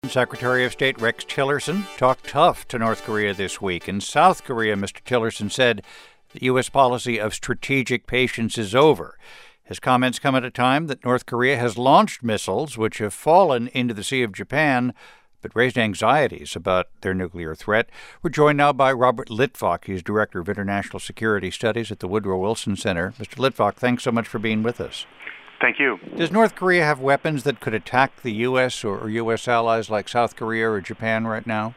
Secretary of State Rex Tillerson talked tough to North Korea this week. In South Korea, Mr. Tillerson said the U.S. policy of strategic patience is over. His comments come at a time that North Korea has launched missiles which have fallen into the Sea of Japan, but raised anxieties about their nuclear threat. We're joined now by Robert Litvak. He's Director of International Security Studies at the Woodrow Wilson Center. Mr. Litvak, thanks so much for being with us. Thank you. Does North Korea have weapons that could attack the U.S. or U.S. allies like South Korea or Japan right now?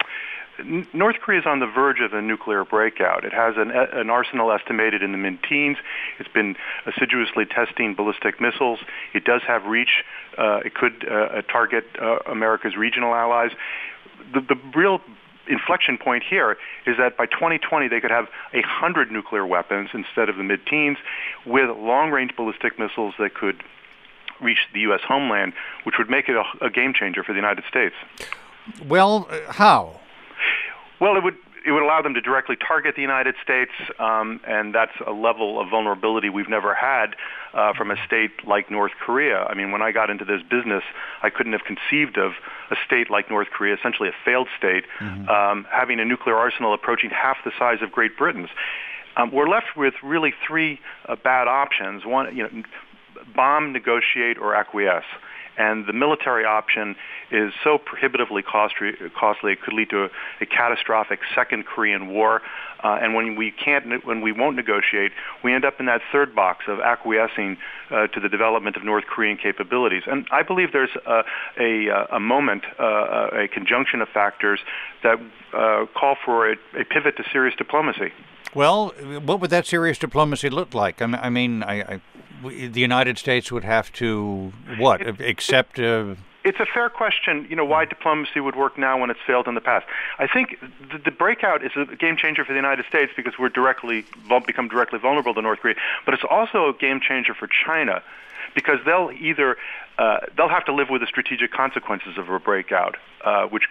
North Korea is on the verge of a nuclear breakout. It has an arsenal estimated in the mid-teens. It's been assiduously testing ballistic missiles. It does have reach. It could target America's regional allies. The real inflection point here is that by 2020 they could have 100 nuclear weapons instead of the mid-teens, with long-range ballistic missiles that could reach the U.S. homeland, which would make it a game changer for the United States. Well, how? Well, it would allow them to directly target the United States, and that's a level of vulnerability we've never had from a state like North Korea. I mean, when I got into this business, I couldn't have conceived of a state like North Korea, essentially a failed state, having a nuclear arsenal approaching half the size of Great Britain's. We're left with really three bad options. One, bomb, negotiate, or acquiesce. And the military option is so prohibitively costly it could lead to a catastrophic second Korean War. And when we won't negotiate, we end up in that third box of acquiescing to the development of North Korean capabilities. And I believe there's a moment, a conjunction of factors that call for a pivot to serious diplomacy. Well, what would that serious diplomacy look like? I mean, the United States would have to, accept... It's a fair question, why diplomacy would work now when it's failed in the past. I think the breakout is a game changer for the United States because we're become directly vulnerable to North Korea, but it's also a game changer for China because they'll have to live with the strategic consequences of a breakout, which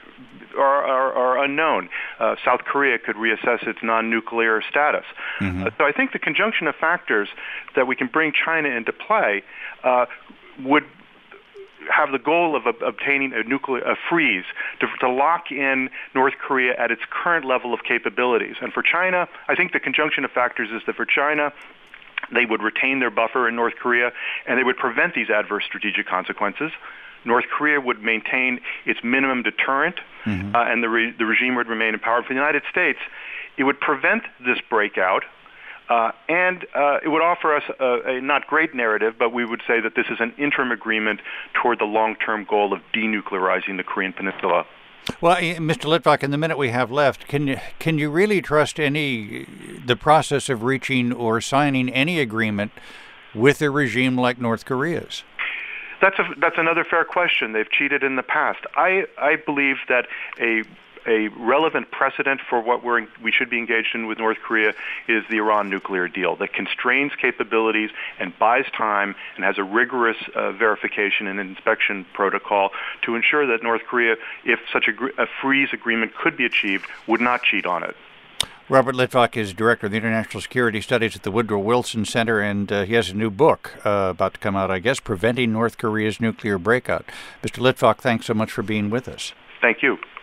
are unknown. South Korea could reassess its non-nuclear status. So I think the conjunction of factors that we can bring China into play would have the goal of obtaining a freeze to lock in North Korea at its current level of capabilities. And for China, I think the conjunction of factors is that for China, they would retain their buffer in North Korea, and they would prevent these adverse strategic consequences. North Korea would maintain its minimum deterrent, and the regime would remain in power. For the United States, it would prevent this breakout, and it would offer us a not great narrative, but we would say that this is an interim agreement toward the long-term goal of denuclearizing the Korean Peninsula. Well, Mr. Litvak, in the minute we have left, can you really trust the process of reaching or signing any agreement with a regime like North Korea's? That's another fair question. They've cheated in the past. I believe that a relevant precedent for what we should be engaged in with North Korea is the Iran nuclear deal that constrains capabilities and buys time and has a rigorous verification and inspection protocol to ensure that North Korea, if such a freeze agreement could be achieved, would not cheat on it. Robert Litvak is Director of the International Security Studies at the Woodrow Wilson Center, and he has a new book about to come out, I guess, Preventing North Korea's Nuclear Breakout. Mr. Litvak, thanks so much for being with us. Thank you.